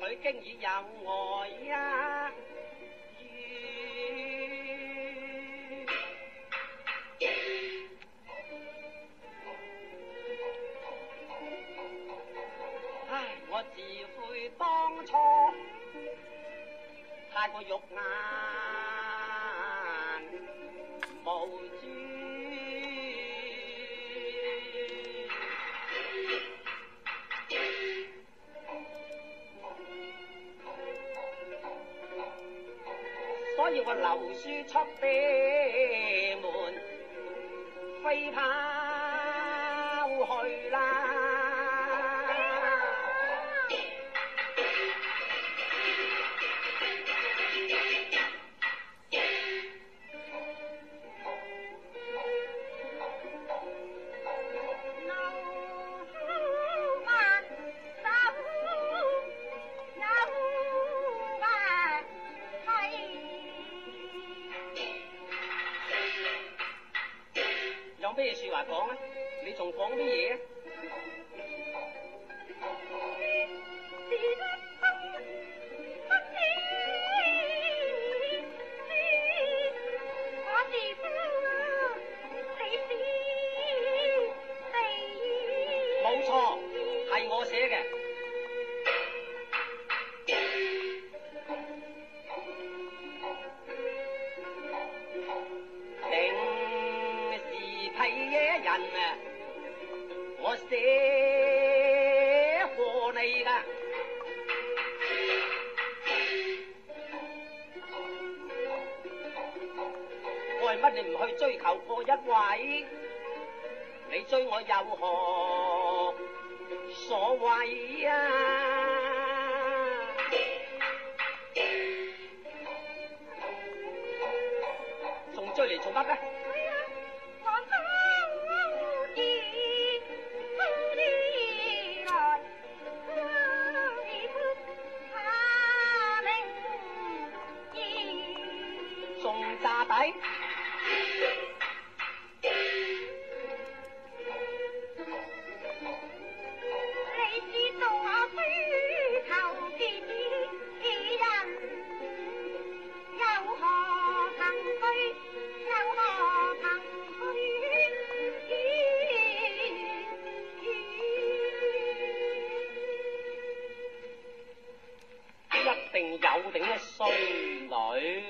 佢經已有愛呀。唉，我自悔當初太過肉眼無珠。所以我留書出地門，飛跑去啦。有咩說話講啊？你仲講乜嘢啊？冇錯，係我寫嘅。我寫過你㗎，為乜你唔去追求過一位？你追我有何所謂啊？仲追嚟做乜啊？炸底， 你知道我追求別人，又何曾去，又何曾去？一定有定嘅衰女。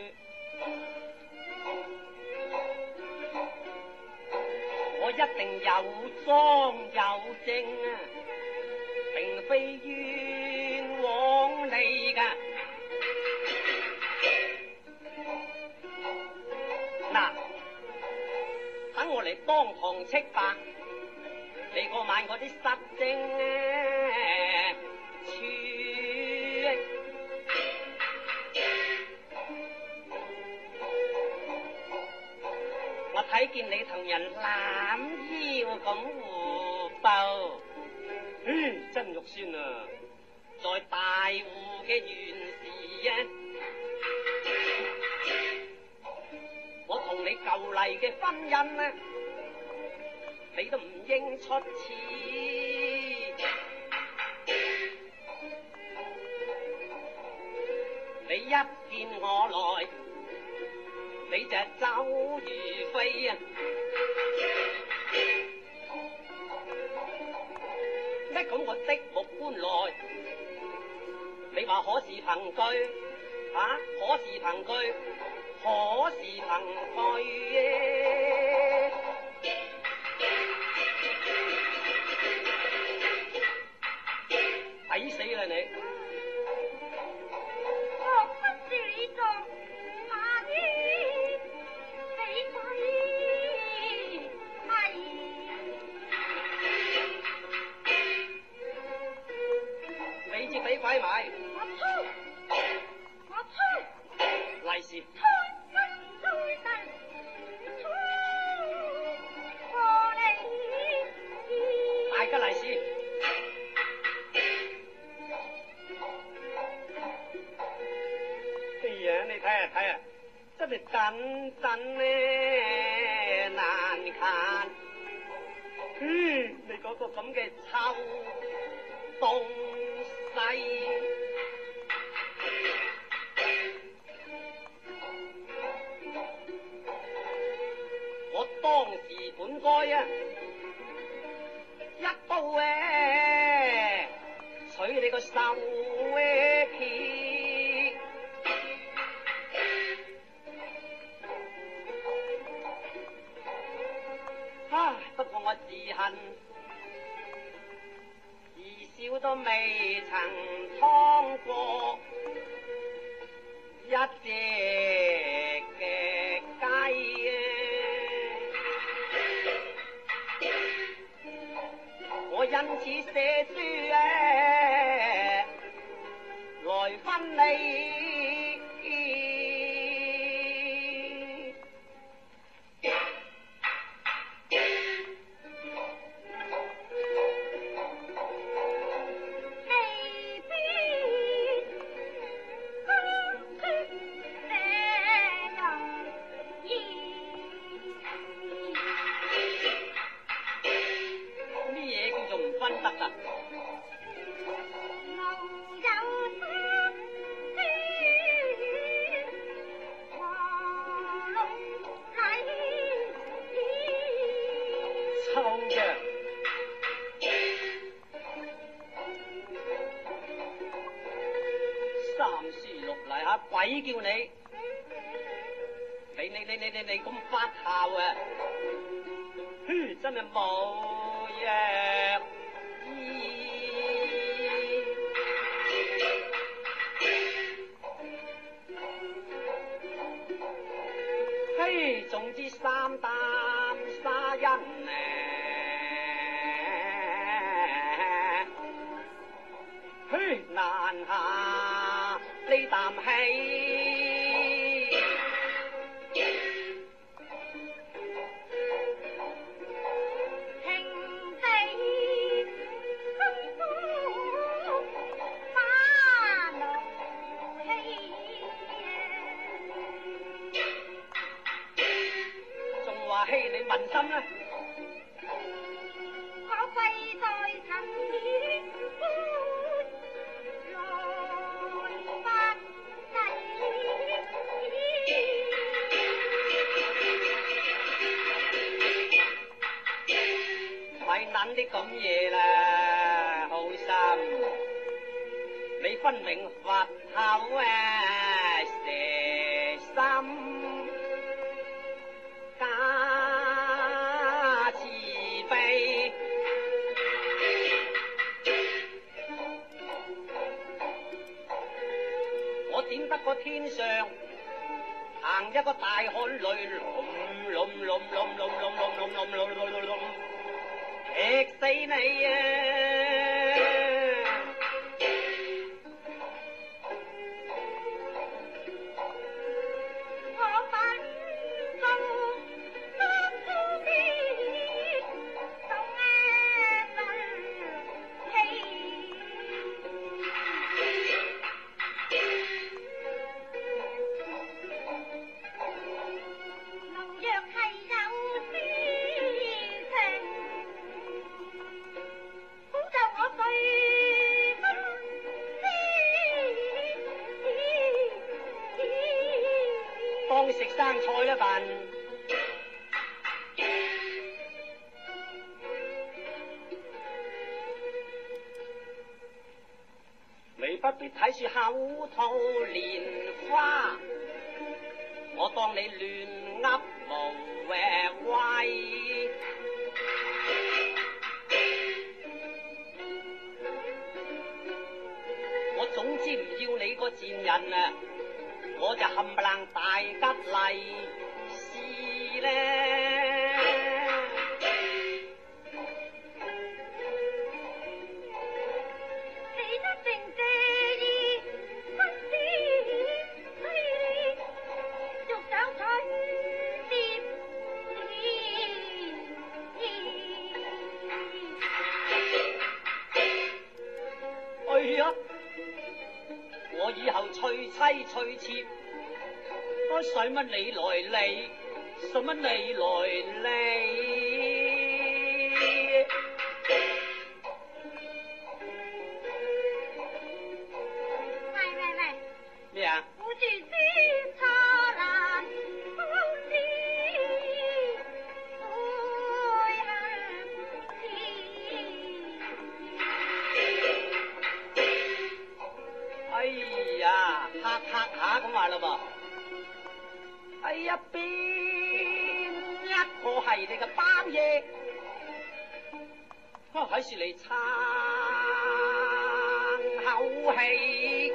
我一定有裝有正啊，並非冤枉你㗎。嗱，等我嚟當堂斥白你嗰晚嗰啲失精我睇見你同人攬腰咁互鬥，真肉酸啊！在大戶嘅原時啊，我同你舊例嘅婚姻啊，你都唔應出錢。你一見我來，你就走如飛啊！乜咁我的目觀來，你話可是憑據啊？可是憑據，可是憑據耶！抵死啦你！俾鬼埋！ 我吹利是，大吉利是。哎呀，你睇下，真係真咧難看。你嗰個咁嘅臭東西。 小都未曾劏過一隻嘅雞我因此寫書來分你。鬼叫你咁發姣啊！真係冇藥醫。嘿，總之三擔沙因呢，嘿難下呢啖氣。欺你民心呢？ 我跪在陳面來發誓， 咪諗啲咁嘢啦，好心，你分明佛口蛇心。點得個天上行一個大海裏，踢死你啊！ 我奮鬥不知別，總當食生菜一份，你不必睇住口吐蓮花，我當你亂噏無謂。我總之唔要你個賤人啊！我就冚唪唥大吉利是咧， 你一定借意不知欲想取接哎呀！我以後娶妻娶妾，我使乜你來理？使乜你來理？ 喂， 咩啊？ 護住先錯難，好似悔恨哎呀，黑下咁話啦噃。哎呀，邊一個係你嘅包嘢？還是你差？ 口氣。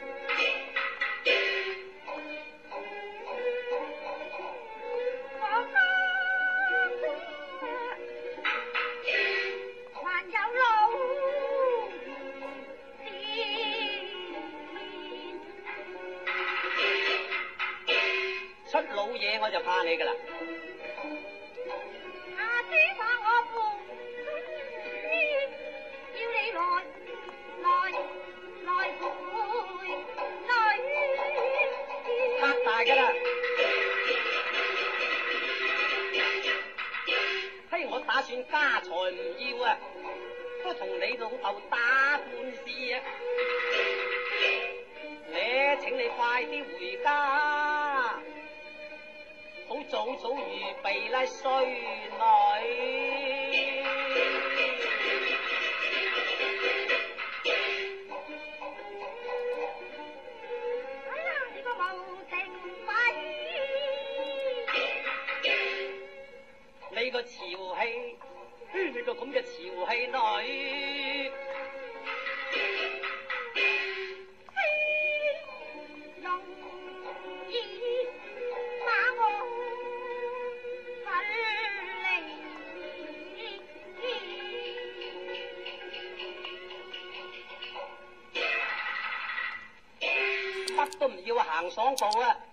出老嘢我就怕你噶啦！ 阿姐怕我負，要你來陪女。 拍大噶啦！嘿，我打算家財唔要啊，都同你老豆打官司啊！請你快啲回家。好早早預備啦，衰女！ 哎呀，你個無情鬼！ 你個潮氣，你個咁嘅潮氣女！乜都唔要行爽步啊！